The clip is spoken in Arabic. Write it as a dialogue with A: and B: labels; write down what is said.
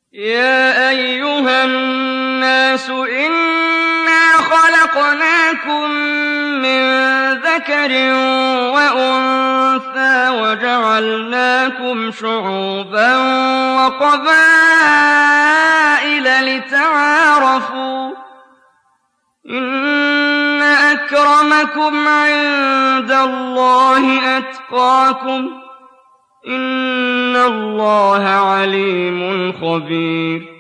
A: يَا أَيُّهَا النَّاسُ إِنَّا خَلَقْنَاكُم مِّن ذَكَرٍ وَأُنثَىٰ وَجَعَلْنَاكُمْ شُعُوبًا وَقَبَائِلَ لِتَعَارَفُوا ۚ إِنَّ أَكْرَمَكُمْ عِندَ اللَّهِ أَتْقَاكُمْ ۚ إِنَّ اللَّهَ عَلِيمٌ خَبِيرٌ